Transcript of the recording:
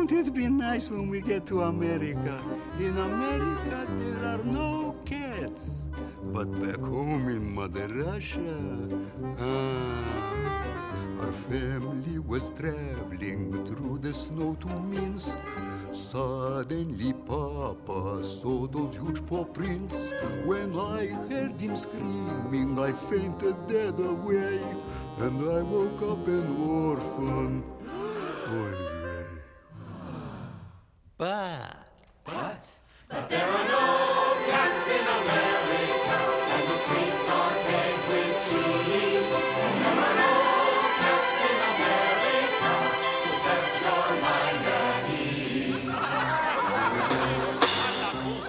Won't it be nice when we get to America? In America there are no cats. But back home in Mother Russia, our family was traveling through the snow to Minsk. Suddenly Papa saw those huge paw prints. When I heard him screaming, I fainted dead away, and I woke up an orphan. Oy